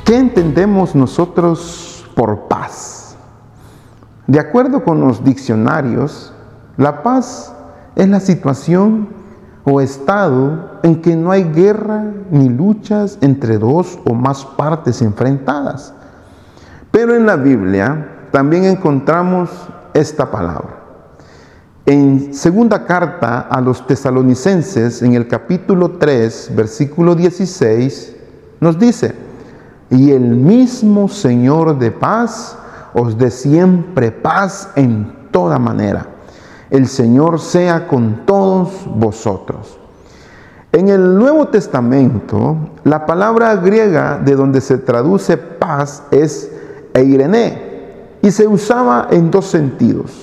¿Qué entendemos nosotros por paz? De acuerdo con los diccionarios, la paz es la situación o estado en que no hay guerra ni luchas entre dos o más partes enfrentadas. Pero en la Biblia también encontramos esta palabra. En segunda carta a los tesalonicenses, en el capítulo 3, versículo 16, nos dice: y el mismo Señor de paz os dé siempre paz en toda manera. El Señor sea con todos vosotros. En el Nuevo Testamento, la palabra griega de donde se traduce paz es eirene, y se usaba en dos sentidos.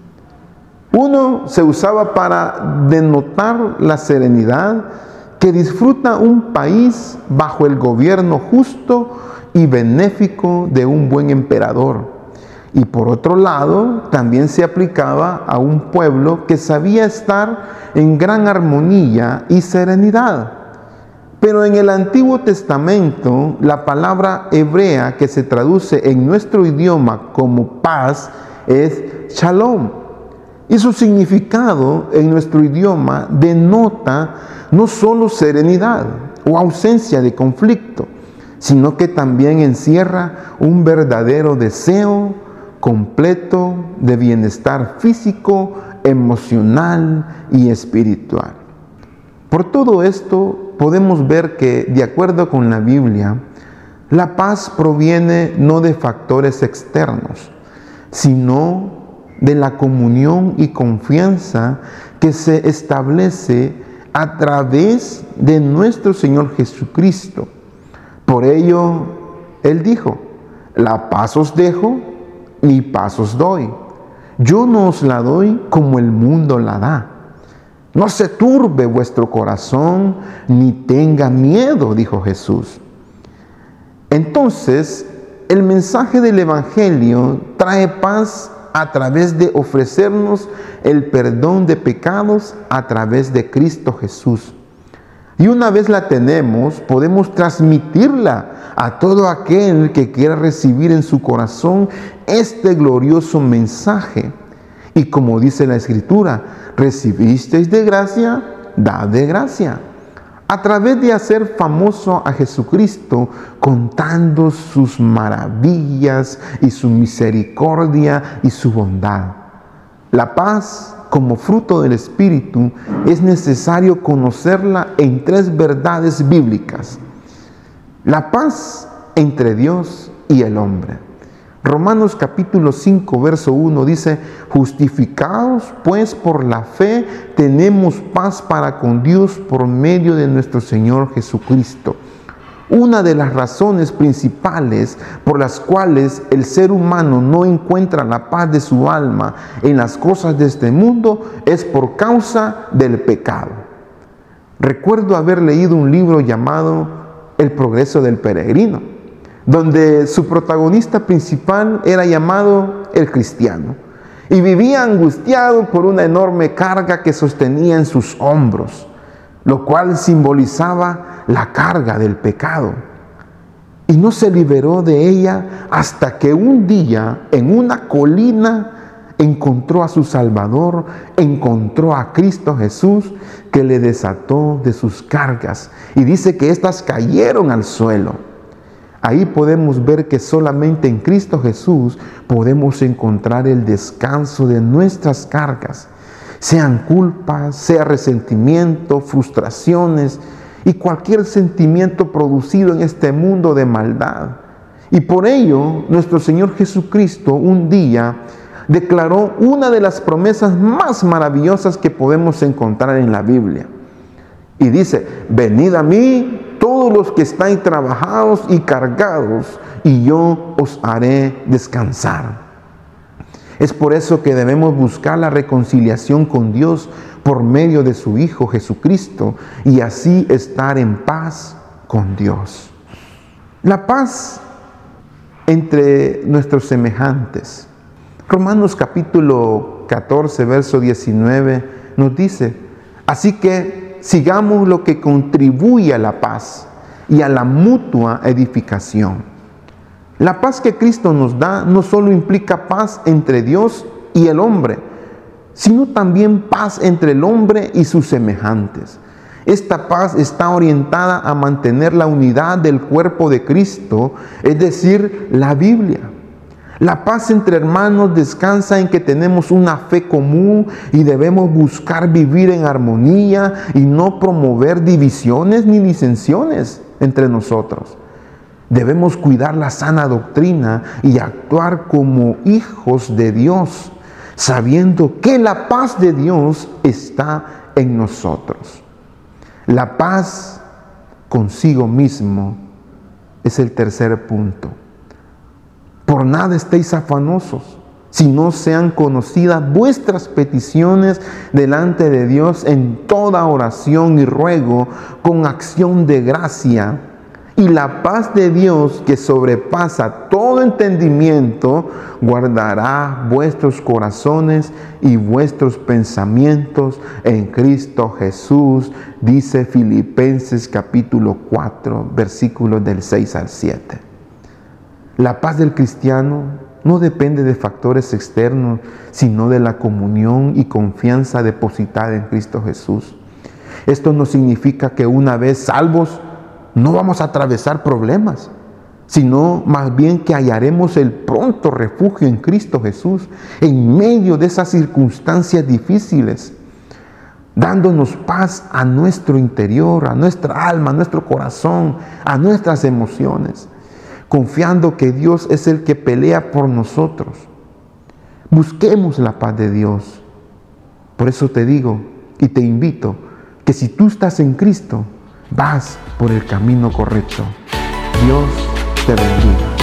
Uno, se usaba para denotar la serenidad que disfruta un país bajo el gobierno justo y benéfico de un buen emperador. Y por otro lado, también se aplicaba a un pueblo que sabía estar en gran armonía y serenidad. Pero en el Antiguo Testamento, la palabra hebrea que se traduce en nuestro idioma como paz es shalom. Y su significado en nuestro idioma denota no solo serenidad o ausencia de conflicto, sino que también encierra un verdadero deseo completo de bienestar físico, emocional y espiritual. Por todo esto podemos ver que, de acuerdo con la Biblia, la paz proviene no de factores externos, sino de la comunión y confianza que se establece a través de nuestro Señor Jesucristo. Por ello, Él dijo: la paz os dejo, mi paz os doy. Yo no os la doy como el mundo la da. No se turbe vuestro corazón, ni tenga miedo, dijo Jesús. Entonces, el mensaje del Evangelio trae paz a través de ofrecernos el perdón de pecados a través de Cristo Jesús. Y una vez la tenemos, podemos transmitirla a todo aquel que quiera recibir en su corazón este glorioso mensaje. Y como dice la Escritura, recibisteis de gracia, dad de gracia. A través de hacer famoso a Jesucristo, contando sus maravillas y su misericordia y su bondad. La paz, como fruto del Espíritu, es necesario conocerla en tres verdades bíblicas. La paz entre Dios y el hombre. Romanos capítulo 5, verso 1 dice: justificados pues por la fe, tenemos paz para con Dios por medio de nuestro Señor Jesucristo. Una de las razones principales por las cuales el ser humano no encuentra la paz de su alma en las cosas de este mundo es por causa del pecado. Recuerdo haber leído un libro llamado El progreso del peregrino, donde su protagonista principal era llamado el cristiano, y vivía angustiado por una enorme carga que sostenía en sus hombros, lo cual simbolizaba la carga del pecado. Y no se liberó de ella hasta que un día, en una colina, encontró a su Salvador, encontró a Cristo Jesús, que le desató de sus cargas. Y dice que éstas cayeron al suelo. Ahí podemos ver que solamente en Cristo Jesús podemos encontrar el descanso de nuestras cargas, sean culpas, sea resentimiento, frustraciones y cualquier sentimiento producido en este mundo de maldad. Y por ello, nuestro Señor Jesucristo un día declaró una de las promesas más maravillosas que podemos encontrar en la Biblia. Y dice: venid a mí todos los que estáis trabajados y cargados, y yo os haré descansar. Es por eso que debemos buscar la reconciliación con Dios por medio de su Hijo Jesucristo, y así estar en paz con Dios. La paz entre nuestros semejantes. Romanos capítulo 14, verso 19 nos dice: así que sigamos lo que contribuye a la paz y a la mutua edificación. La paz que Cristo nos da no solo implica paz entre Dios y el hombre, sino también paz entre el hombre y sus semejantes. Esta paz está orientada a mantener la unidad del cuerpo de Cristo, es decir, la Biblia. La paz entre hermanos descansa en que tenemos una fe común y debemos buscar vivir en armonía y no promover divisiones ni disensiones entre nosotros. Debemos cuidar la sana doctrina y actuar como hijos de Dios, sabiendo que la paz de Dios está en nosotros. La paz consigo mismo es el tercer punto. Por nada estéis afanosos, si no sean conocidas vuestras peticiones delante de Dios en toda oración y ruego con acción de gracia. Y la paz de Dios, que sobrepasa todo entendimiento, guardará vuestros corazones y vuestros pensamientos en Cristo Jesús, dice Filipenses capítulo 4, versículos del 6 al 7. La paz del cristiano no depende de factores externos, sino de la comunión y confianza depositada en Cristo Jesús. Esto no significa que una vez salvos no vamos a atravesar problemas, sino más bien que hallaremos el pronto refugio en Cristo Jesús en medio de esas circunstancias difíciles, dándonos paz a nuestro interior, a nuestra alma, a nuestro corazón, a nuestras emociones, confiando que Dios es el que pelea por nosotros. Busquemos la paz de Dios. Por eso te digo y te invito que si tú estás en Cristo, vas por el camino correcto. Dios te bendiga.